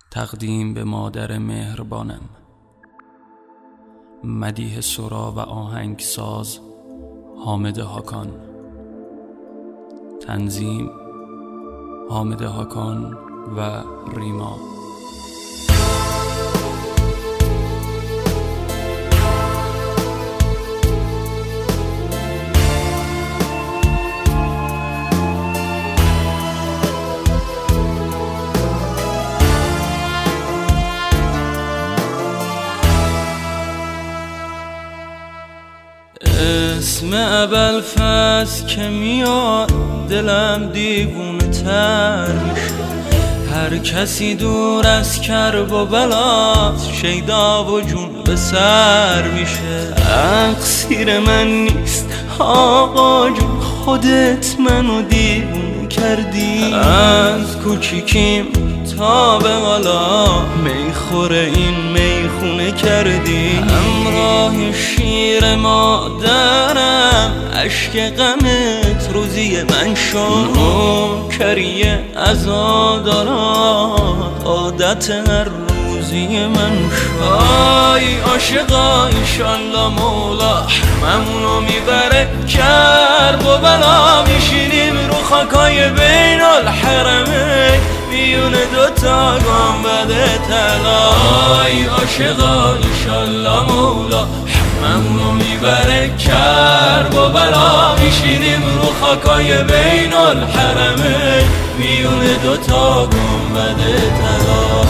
تقدیم به مادر مهربانم. مدیح سرا و آهنگساز حامد هاکان. تنظیم حامد هاکان و ریما. اسم ابوالفضل که میاد دلم دیوونه تر میشه. هر کسی دور از کرب و بلاست شیدا و جون به سر میشه. تقصیر من نیست آقا جون، خودت منو دیوونه کردی. از کوچیکیم تا به بالا میخوره این میخونه کردی. همراه شیر مادرم اشک غمت روزی من شد. نوکری عزادارات عادت هر روزی من شد. آی عاشقا ایشالله مولا همونو میبره کرب و بلا. میشینیم رو خاکای بین الحرمین میون دوتا گنبد طلا. آی عاشقا ایشالله مولا همونو میبره کرب و بلا. میشینیم رو خاکای بین الحرمین میون دوتا گنبد طلا.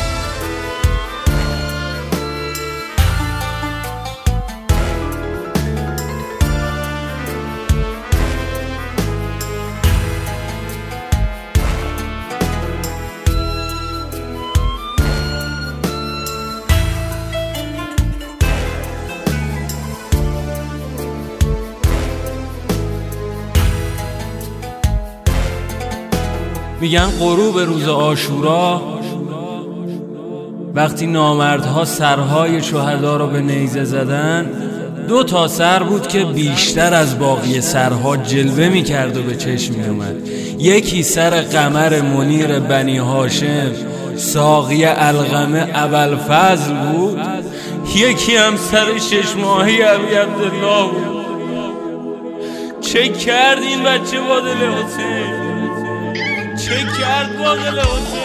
میگن غروب روز عاشورا وقتی نامردها سرهای شهدا رو به نیزه زدن، 2 سر بود که بیشتر از باقی سرها جلوه میکرد و به چشم میومد. یکی سر قمر منیر بنی هاشم ساقی القمه ابوالفضل بود، یکی هم سر 6 ماهی ابی عبدالله بود. چه کرد این بچه با دل حسین؟ چه کرد با دل حسین؟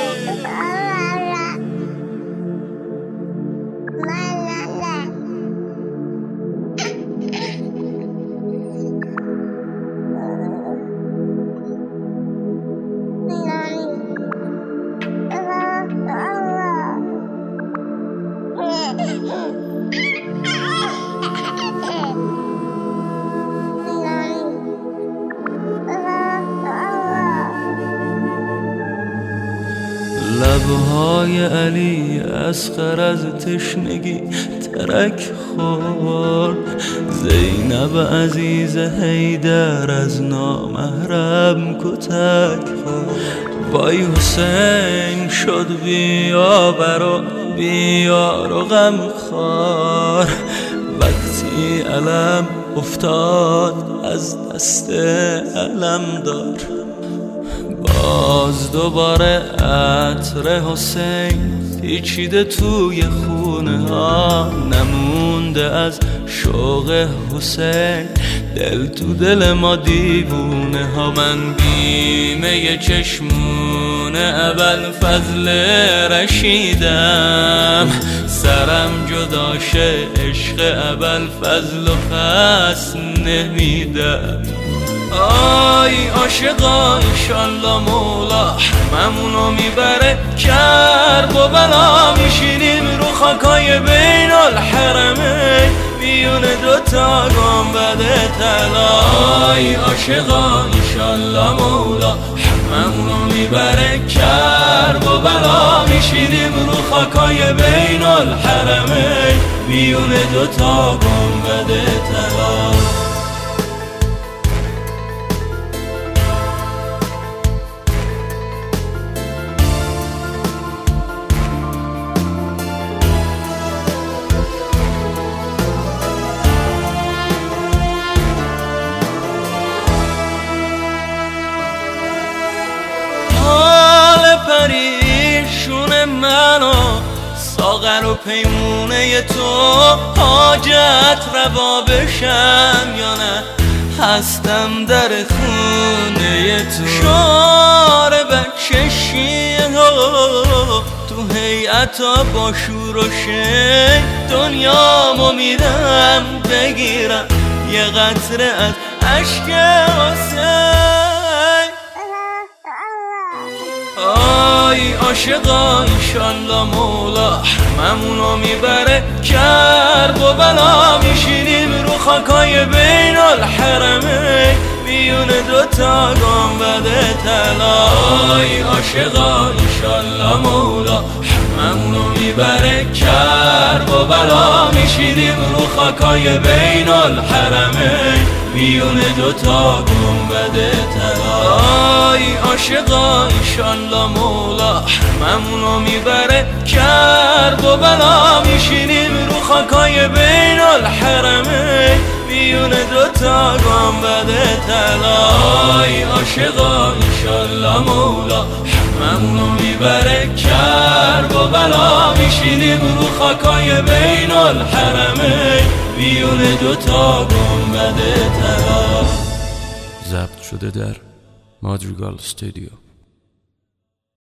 لبهای علی اصغر از تشنگی ترک خورد. زینب عزیز حیدر از نامحرم کتک خورد. وای حسین شد بیابر و بیار و غم خوار. وقتی علم افتاد از دست علم دار. باز دوباره عطر حسین پیچیده توی خونه ها. نمونده از شوق حسین دل تو دل ما دیوونه ها. من بیمه چشمون ابوالفضل رشیدم. سرم جداشه عشق ابوالفضل و پس نمیدم. آی عاشقا ایشالله مولا همونو میبره کرب و بلا. میشینیم رو خاکای بین الحرمین میون دوتا گنبد طلا. آی عاشقا ایشالله مولا همونو میبره کرب و بلا. میشینیم رو خاکای بین الحرمین میون دوتا گنبد طلا. پریشون من پیمونه تو حاجت روا بشم یا نه، هستم در خونه تو شعار بچشی تو هیئتا با شور و شی دنیامو میرم بگیرم یه قطره از عشق حسین. آی عاشقا ایشالله مولا حرممونو میبره کرب و بلا، میشینیم رو خاکای بین الحرمین میون دوتا گنبد طلا. آی عاشقا ایشالله مولا حرممونو میبره کرب و بلا، میشینیم رو خاکای بین الحرمین میون دوتا گنبد طلا. آی عاشقا ایشالله مولا حرممونو میبره کرب و بلا، میشینیم رو خاکای بین الحرمین میون دوتا گنبد طلا. آی عاشقا ایشالله مولا حرممونو میبره کرب و بلا، میشینیم رو خاکای بین الحرمین میون دوتا گنبد طلا. ضبط شده در مادریگال استودیو.